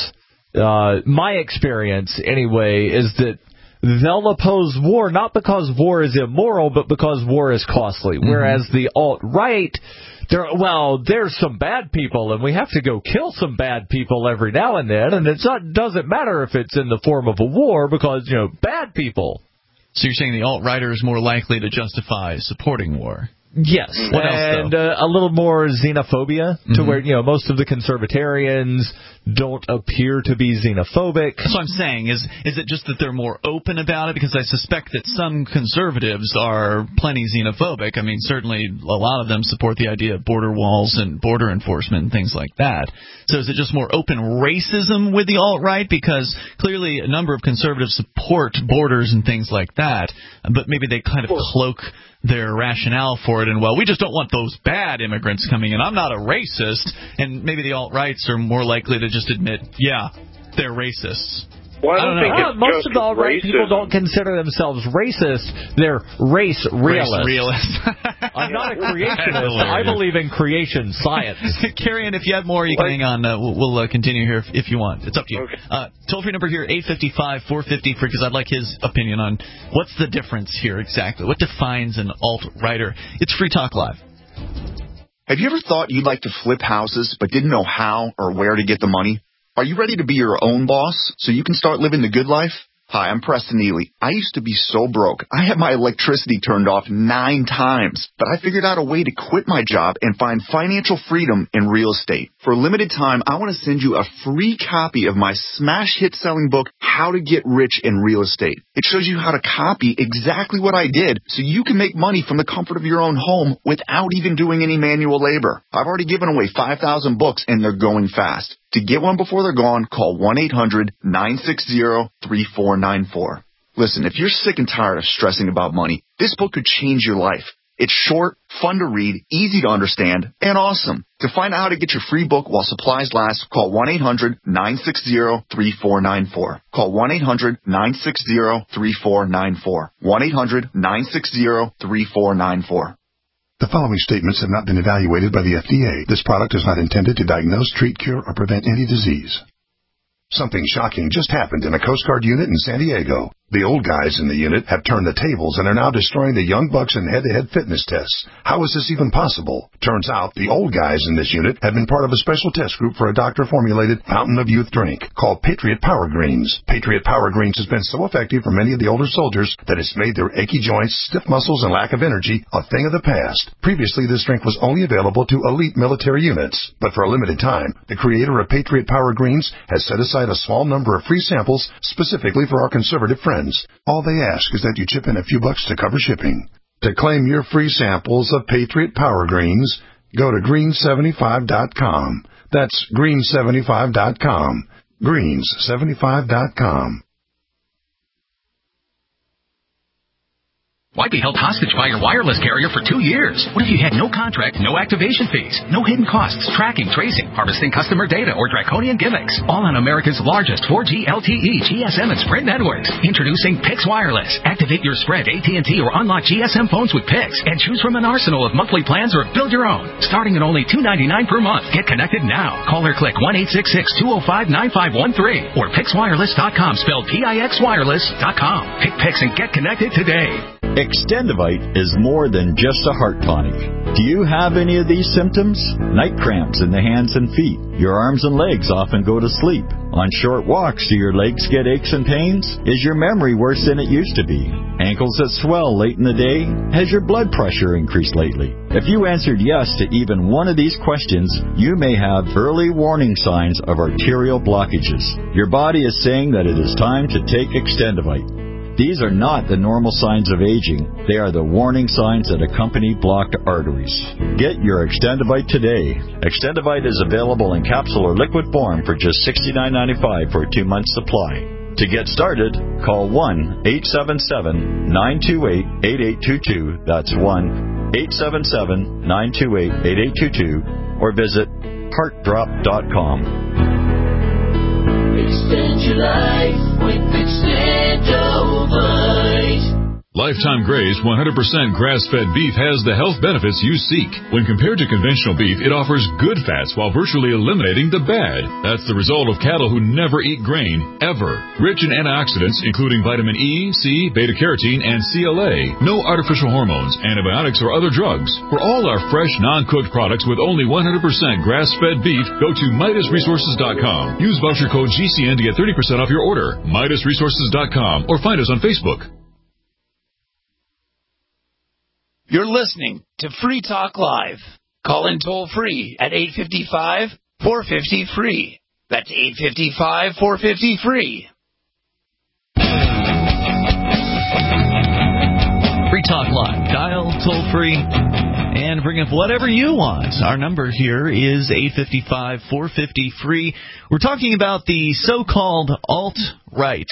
uh, my experience anyway, is that they'll oppose war not because war is immoral, but because war is costly. Mm-hmm. Whereas the alt-right, there, well, there's some bad people, and we have to go kill some bad people every now and then, and it doesn't matter if it's in the form of a war because, you know, bad people. So you're saying the alt-righter is more likely to justify supporting war? Yes, what and else, uh, a little more xenophobia, mm-hmm. to where, you know, most of the conservatarians don't appear to be xenophobic. That's what I'm saying. Is is it just that they're more open about it? Because I suspect that some conservatives are plenty xenophobic. I mean, certainly a lot of them support the idea of border walls and border enforcement and things like that. So is it just more open racism with the alt-right? Because clearly a number of conservatives support borders and things like that, but maybe they kind of cloak their rationale for it, and, well, we just don't want those bad immigrants coming in. I'm not a racist, and maybe the alt-rights are more likely to just admit, yeah, they're racists. Well, I don't, I don't think know. it's Most just of the alt-right racism. people don't consider themselves racist. They're race realists. Race realists. I'm not a creationist. I believe in creation science. Carrie, if you have more, you can hang on. Uh, we'll we'll uh, continue here if, if you want. It's up to you. Okay. Uh, toll-free number here, eight five five, four five zero, free, because I'd like his opinion on what's the difference here exactly. What defines an alt-righter? It's Free Talk Live. Have you ever thought you'd like to flip houses but didn't know how or where to get the money? Are you ready to be your own boss so you can start living the good life? Hi, I'm Preston Neely. I used to be so broke. I had my electricity turned off nine times, but I figured out a way to quit my job and find financial freedom in real estate. For a limited time, I want to send you a free copy of my smash hit selling book, How to Get Rich in Real Estate. It shows you how to copy exactly what I did so you can make money from the comfort of your own home without even doing any manual labor. I've already given away five thousand books and they're going fast. To get one before they're gone, call one eight hundred, nine six zero, three four nine four. Listen, if you're sick and tired of stressing about money, this book could change your life. It's short, fun to read, easy to understand, and awesome. To find out how to get your free book while supplies last, call one eight hundred, nine six zero, three four nine four. Call one eight hundred, nine six zero, three four nine four. one eight hundred, nine six zero, three four nine four. The following statements have not been evaluated by the F D A. This product is not intended to diagnose, treat, cure, or prevent any disease. Something shocking just happened in a Coast Guard unit in San Diego. The old guys in the unit have turned the tables and are now destroying the young bucks in head-to-head fitness tests. How is this even possible? Turns out the old guys in this unit have been part of a special test group for a doctor-formulated Fountain of Youth drink called Patriot Power Greens. Patriot Power Greens has been so effective for many of the older soldiers that it's made their achy joints, stiff muscles, and lack of energy a thing of the past. Previously, this drink was only available to elite military units, but for a limited time, the creator of Patriot Power Greens has set aside a small number of free samples specifically for our conservative friends. All they ask is that you chip in a few bucks to cover shipping. To claim your free samples of Patriot Power Greens, go to green seventy-five dot com. That's green seventy-five dot com. greens seventy-five dot com. Why be held hostage by your wireless carrier for two years? What if you had no contract, no activation fees, no hidden costs, tracking, tracing, harvesting customer data, or draconian gimmicks? All on America's largest four G L T E, G S M, and Sprint networks. Introducing Pix Wireless. Activate your Sprint, A T and T, or unlock G S M phones with Pix, and choose from an arsenal of monthly plans or build your own. Starting at only two ninety-nine per month. Get connected now. Call or click one eight six six, two oh five, nine five one three or pix wireless dot com, spelled P I X wireless dot com. Pick Pix and get connected today. Extendivite is more than just a heart tonic. Do you have any of these symptoms? Night cramps in the hands and feet. Your arms and legs often go to sleep. On short walks, do your legs get aches and pains? Is your memory worse than it used to be? Ankles that swell late in the day? Has your blood pressure increased lately? If you answered yes to even one of these questions, you may have early warning signs of arterial blockages. Your body is saying that it is time to take Extendivite. These are not the normal signs of aging. They are the warning signs that accompany blocked arteries. Get your Extendivite today. Extendivite is available in capsule or liquid form for just sixty-nine ninety-five for a two-month supply. To get started, call one eight seven seven, nine two eight, eight eight two two. That's one eight seven seven, nine two eight, eight eight two two. Or visit heart drop dot com. Extend your life with Extendivite. Lifetime Graze one hundred percent grass-fed beef has the health benefits you seek. When compared to conventional beef, it offers good fats while virtually eliminating the bad. That's the result of cattle who never eat grain, ever. Rich in antioxidants, including vitamin E, C, beta-carotene, and C L A. No artificial hormones, antibiotics, or other drugs. For all our fresh, non-cooked products with only one hundred percent grass-fed beef, go to Midas Resources dot com. Use voucher code G C N to get thirty percent off your order. Midas Resources dot com or find us on Facebook. You're listening to Free Talk Live. Call in toll free at eight five five, four five zero, free. That's eight five five, four five zero, free. Free Talk Live. Dial toll free and bring up whatever you want. Our number here is eight five five, four five zero, free. We're talking about the so-called alt-right.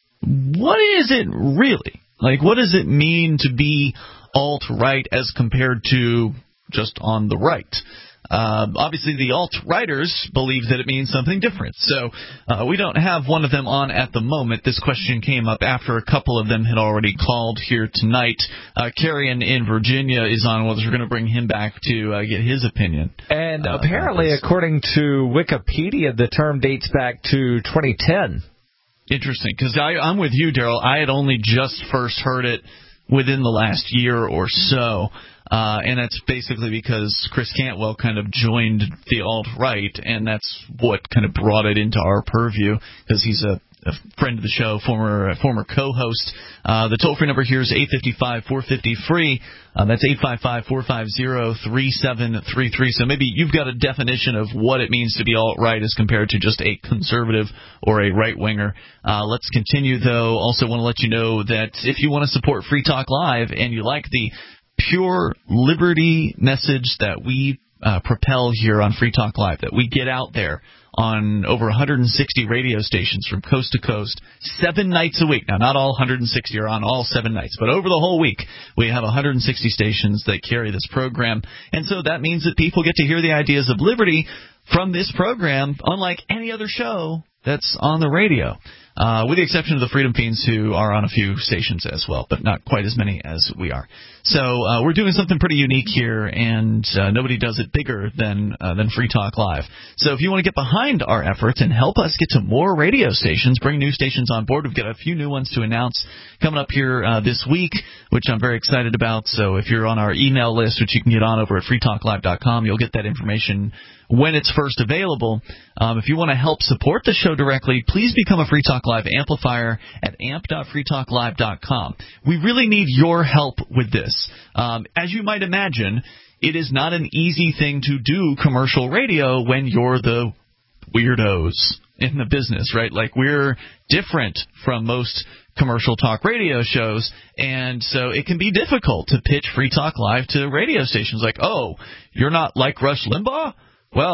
What is it really? Like, what does it mean to be alt-right as compared to just on the right? Uh, obviously, the alt-righters believe that it means something different. So uh, we don't have one of them on at the moment. This question came up after a couple of them had already called here tonight. Uh, Carrion in Virginia is on with us. We're going to bring him back to uh, get his opinion. And uh, apparently, according to Wikipedia, the term dates back to twenty ten. Interesting, because I'm with you, Daryl. I had only just first heard it within the last year or so, uh, and that's basically because Chris Cantwell kind of joined the alt-right, and that's what kind of brought it into our purview, because he's a, a friend of the show, former uh, former co-host. Uh, the toll-free number here is eight five five, four five zero, free. Uh, that's eight five five, four five zero, three seven three three. So maybe you've got a definition of what it means to be alt-right as compared to just a conservative or a right-winger. Uh, let's continue, though. Also want to let you know that if you want to support Free Talk Live and you like the pure liberty message that we uh, propel here on Free Talk Live, that we get out there on over one hundred sixty radio stations from coast to coast, seven nights a week. Now, not all one hundred sixty are on all seven nights, but over the whole week, we have one hundred sixty stations that carry this program. And so that means that people get to hear the ideas of liberty from this program, unlike any other show that's on the radio. Uh, with the exception of the Freedom Fiends, who are on a few stations as well, but not quite as many as we are. So uh, we're doing something pretty unique here, and uh, nobody does it bigger than uh, than Free Talk Live. So if you want to get behind our efforts and help us get to more radio stations, bring new stations on board, we've got a few new ones to announce coming up here uh, this week, which I'm very excited about. So if you're on our email list, which you can get on over at free talk live dot com, you'll get that information when it's first available. Um, if you want to help support the show directly, please become a Free Talk Live amplifier at amp dot free talk live dot com. We really need your help with this. Um, as you might imagine, it is not an easy thing to do commercial radio when you're the weirdos in the business, right? Like, we're different from most commercial talk radio shows, and so it can be difficult to pitch Free Talk Live to radio stations like, oh, you're not like Rush Limbaugh? Well,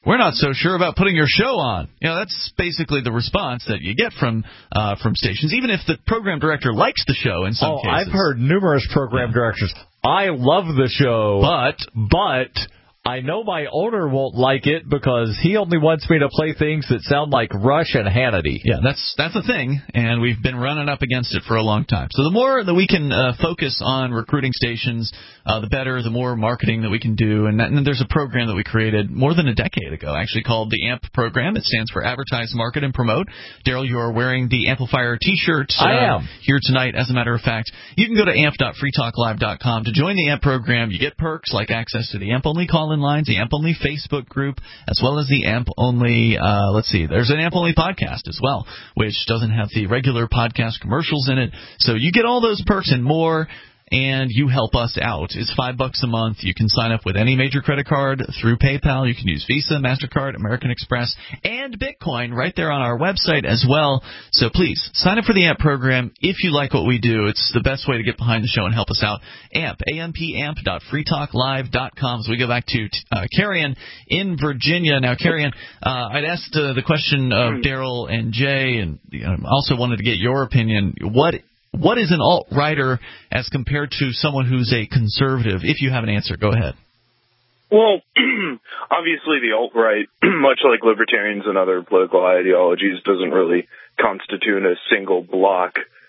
we're not so sure about putting your show on. You know, that's basically the response that you get from uh, from stations, even if the program director likes the show in some oh, cases. I've heard numerous program yeah. directors, I love the show, but but I know my owner won't like it because he only wants me to play things that sound like Rush and Hannity. Yeah, that's that's the thing, and we've been running up against it for a long time. So the more that we can uh, focus on recruiting stations, uh, the better, the more marketing that we can do. And, that, and there's a program that we created more than a decade ago, actually, called the AMP program. It stands for Advertise, Market, and Promote. Daryl, you're wearing the Amplifier T-shirt uh, I am. here tonight, as a matter of fact. You can go to amp dot free talk live dot com to join the AMP program. You get perks like access to the AMP-only call-in lines, the AMP-only Facebook group, as well as the AMP-only, uh, let's see, there's an AMP-only podcast as well, which doesn't have the regular podcast commercials in it. So you get all those perks and more, and you help us out. It's five bucks a month. You can sign up with any major credit card through PayPal. You can use Visa, MasterCard, American Express, and Bitcoin right there on our website as well. So please, sign up for the AMP program if you like what we do. It's the best way to get behind the show and help us out. AMP, A M P, amp dot free talk live dot com. So we go back to uh, Carrion in Virginia. Now, Carrion, uh, I'd asked uh, the question of Daryl and Jay, and you know, also wanted to get your opinion. What What is an alt-righter as compared to someone who's a conservative? If you have an answer, go ahead. Well, obviously the alt-right, much like libertarians and other political ideologies, doesn't really constitute a single block,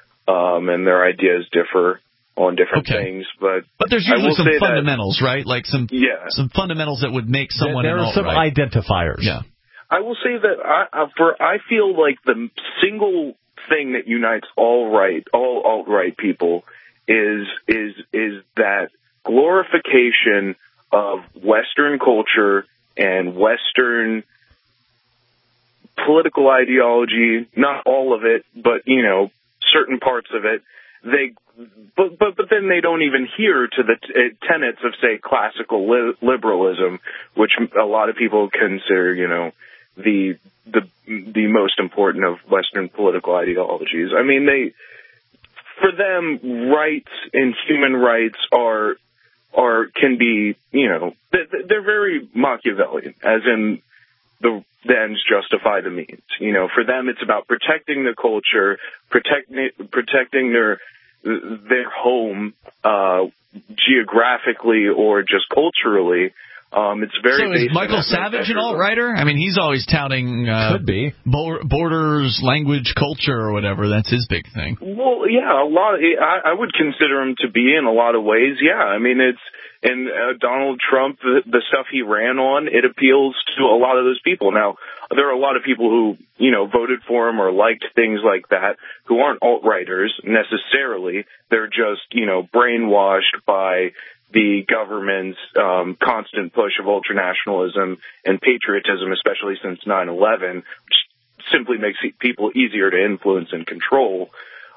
um, and their ideas differ on different okay. things. But but there's usually some fundamentals, that, right? Like some yeah. some fundamentals that would make someone there an are some alt-right. identifiers. Yeah. I will say that I, for I feel like the single thing that unites all right, all alt-right people is is is that glorification of Western culture and Western political ideology. Not all of it, but you know, certain parts of it. They, but but but then they don't even hear to the t- tenets of, say, classical li- liberalism, which a lot of people consider, you know, the the the most important of Western political ideologies. I mean, they, for them, rights and human rights are are can be, you know, they're very Machiavellian, as in the the ends justify the means. You know, for them, it's about protecting the culture, protecting protecting their their home uh, geographically or just culturally. Um, it's very. So is Michael Savage an alt-righter? I mean, he's always touting uh, could be borders, language, culture, or whatever. That's his big thing. Well, yeah, a lot. Of, I, I would consider him to be in a lot of ways. Yeah, I mean, it's and uh, Donald Trump, the, the stuff he ran on, it appeals to a lot of those people. Now, there are a lot of people who, you know, voted for him or liked things like that who aren't alt-righters necessarily. They're just, you know, brainwashed by the government's um, constant push of ultranationalism and patriotism, especially since nine eleven, which simply makes people easier to influence and control.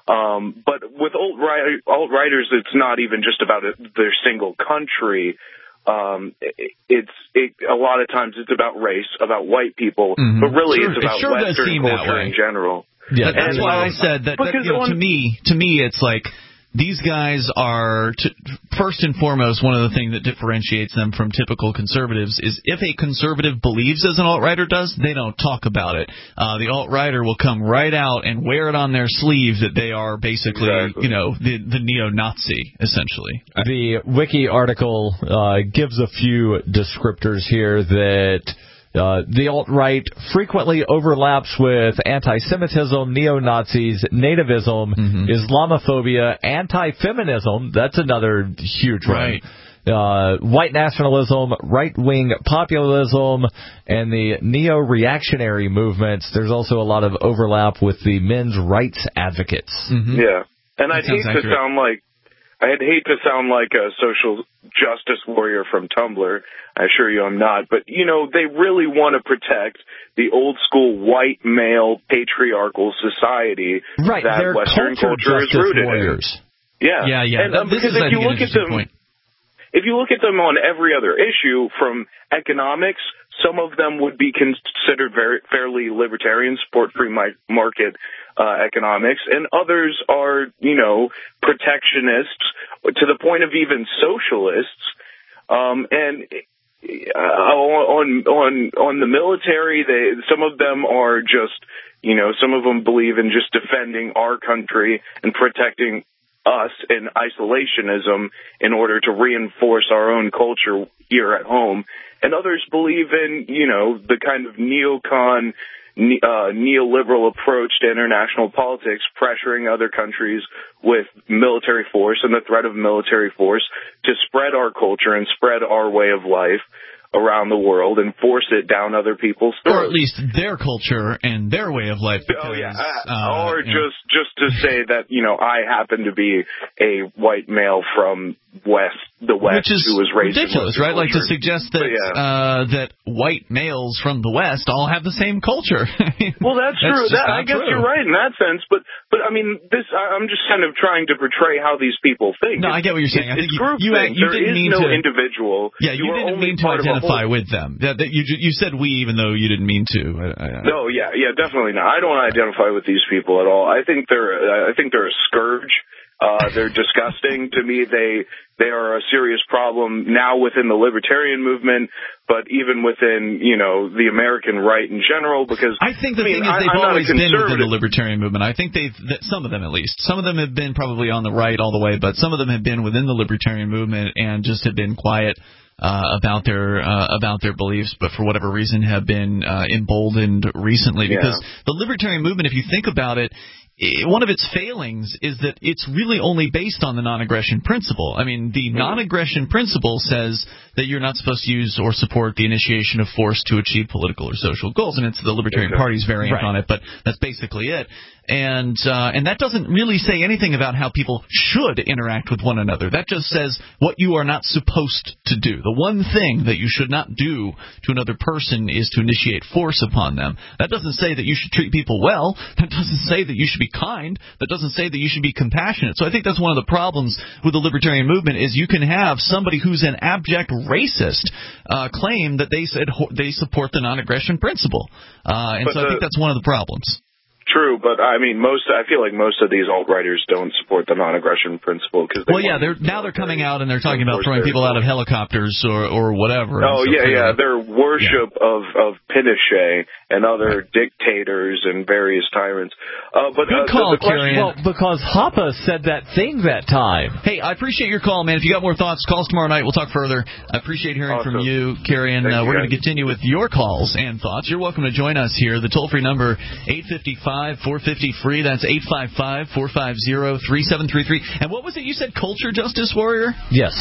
Um, but with alt-right, alt-righters, it's not even just about it, their single country. Um, it, it's it, a lot of times it's about race, about white people, mm-hmm. but really sure, it's about it sure Western culture in general. Yeah, that's and, why um, I said that. that you know, on, to me, to me, it's like. These guys are, t- first and foremost, one of the things that differentiates them from typical conservatives is if a conservative believes, as an alt-righter does, they don't talk about it. Uh, the alt-righter will come right out and wear it on their sleeve that they are basically, exactly. you know, the, the neo-Nazi, essentially. The Wiki article uh, gives a few descriptors here that... Uh, the alt-right frequently overlaps with anti-Semitism, neo-Nazis, nativism, mm-hmm. Islamophobia, anti-feminism. That's another huge one. Right. Uh, white nationalism, right-wing populism, and the neo-reactionary movements. There's also a lot of overlap with the men's rights advocates. Mm-hmm. Yeah, and I'd hate accurate. to sound like I'd hate to sound like a social justice warrior from Tumblr. I assure you I'm not. But, you know, they really want to protect the old-school white male patriarchal society right, that they're Western culture, culture is rooted warriors. in. Yeah, yeah, yeah. And, um, this because is, if you look at them, point. if you look at them on every other issue, from economics, some of them would be considered very fairly libertarian, support free market uh, economics, and others are, you know, protectionists to the point of even socialists. Um, and uh, on on on the military, they some of them are just, you know, some of them believe in just defending our country and protecting us in isolationism in order to reinforce our own culture here at home. And others believe in, you know, the kind of neocon, uh, neoliberal approach to international politics, pressuring other countries with military force and the threat of military force to spread our culture and spread our way of life around the world and force it down other people's throats. Or at least their culture and their way of life. Because, oh, yeah. uh, or you know. just just to say that, you know, I happen to be a white male from West, the West, Which is who was raised ridiculous, in right? Like to culture. suggest that yeah. uh, that white males from the West all have the same culture. Well, that's, that's true. That, I guess true. you're right in that sense. But, but I mean, this. I, I'm just kind of trying to portray how these people think. No, I get what you're saying. It, I think it's you, group you, thing. you there didn't is mean no to individual. Yeah, you, you didn't only mean to part identify of a whole. with them. That, that you you said we, even though you didn't mean to. I, I, No, yeah, yeah, definitely not. I don't identify with these people at all. I think they're, I think they're a scourge. Uh, they're disgusting to me. They, they are a serious problem now within the libertarian movement, but even within, you know, the American right in general. Because I think the I mean, thing is they've I, always been within the libertarian movement. I think they've, that some of them at least, some of them have been probably on the right all the way, but some of them have been within the libertarian movement and just have been quiet Uh, about their uh, about their beliefs, but for whatever reason have been uh, emboldened recently. Because yeah. the libertarian movement, if you think about it, it, one of its failings is that it's really only based on the non-aggression principle. I mean, the non-aggression principle says that you're not supposed to use or support the initiation of force to achieve political or social goals, and it's the Libertarian exactly. Party's variant Right. on it, but that's basically it. And uh, and that doesn't really say anything about how people should interact with one another. That just says what you are not supposed to do. The one thing that you should not do to another person is to initiate force upon them. That doesn't say that you should treat people well. That doesn't say that you should be kind. That doesn't say that you should be compassionate. So I think that's one of the problems with the libertarian movement is you can have somebody who's an abject racist uh, claim that they said they support the non-aggression principle. Uh, and But so the- I think that's one of the problems. True, but I mean, most. I feel like most of these alt-righters don't support the non-aggression principle because. Well, yeah, they're now they're coming out and they're talking about throwing people out of helicopters or or whatever. Oh so yeah, clearly, yeah, their worship yeah. of of Pinochet and other right. dictators and various tyrants. Uh, but Good uh, call, the, the question, Karian. Well, because Hoppe said that thing that time. Hey, I appreciate your call, man. If you got more thoughts, call us tomorrow night. We'll talk further. I appreciate hearing awesome. from you, Karian. Uh, we're going to continue with your calls and thoughts. You're welcome to join us here. The toll-free number eight five five, four five zero, free. That's eight five five, four five zero, three seven three three. And what was it you said? Culture Justice Warrior? Yes.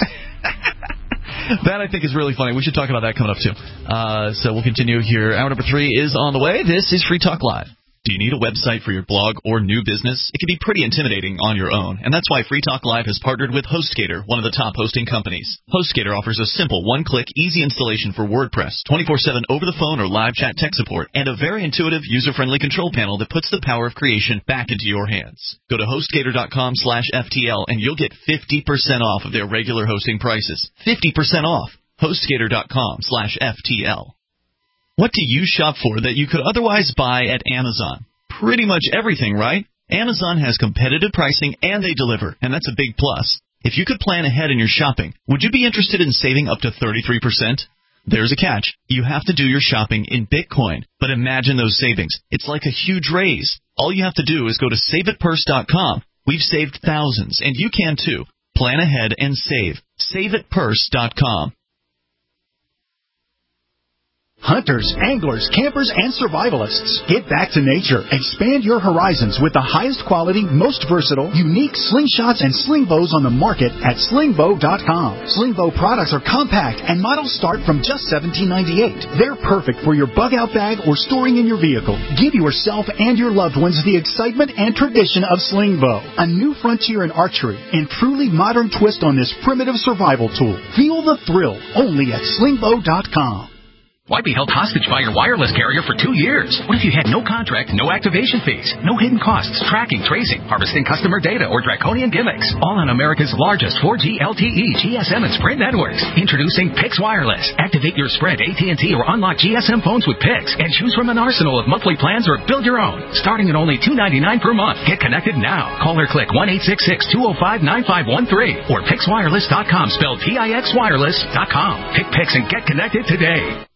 That, I think, is really funny. We should talk about that coming up, too. Uh, so we'll continue here. Hour number three is on the way. This is Free Talk Live. Do you need a website for your blog or new business? It can be pretty intimidating on your own, and that's why Free Talk Live has partnered with HostGator, one of the top hosting companies. HostGator offers a simple one-click, easy installation for WordPress, twenty-four seven over-the-phone or live chat tech support, and a very intuitive, user-friendly control panel that puts the power of creation back into your hands. Go to HostGator.com slash FTL, and you'll get fifty percent off of their regular hosting prices. fifty percent off. HostGator.com slash FTL. What do you shop for that you could otherwise buy at Amazon? Pretty much everything, right? Amazon has competitive pricing and they deliver, and that's a big plus. If you could plan ahead in your shopping, would you be interested in saving up to thirty-three percent? There's a catch. You have to do your shopping in Bitcoin. But imagine those savings. It's like a huge raise. All you have to do is go to save it purse dot com. We've saved thousands, and you can too. Plan ahead and save. save it purse dot com. Hunters, anglers, campers, and survivalists. Get back to nature. Expand your horizons with the highest quality, most versatile, unique slingshots and sling bows on the market at sling bow dot com. Sling bow products are compact and models start from just seventeen ninety-eight. They're perfect for your bug-out bag or storing in your vehicle. Give yourself and your loved ones the excitement and tradition of sling bow, a new frontier in archery and truly modern twist on this primitive survival tool. Feel the thrill only at sling bow dot com. Why be held hostage by your wireless carrier for two years? What if you had no contract, no activation fees, no hidden costs, tracking, tracing, harvesting customer data, or draconian gimmicks? All on America's largest four G, L T E, G S M, and Sprint networks. Introducing Pix Wireless. Activate your Sprint, A T and T, or unlock G S M phones with Pix and choose from an arsenal of monthly plans or build your own. Starting at only two dollars and ninety-nine cents per month. Get connected now. Call or click one eight six six, two oh five, nine five one three or pix wireless dot com, spelled P I X wireless dot com. Pick Pix and get connected today.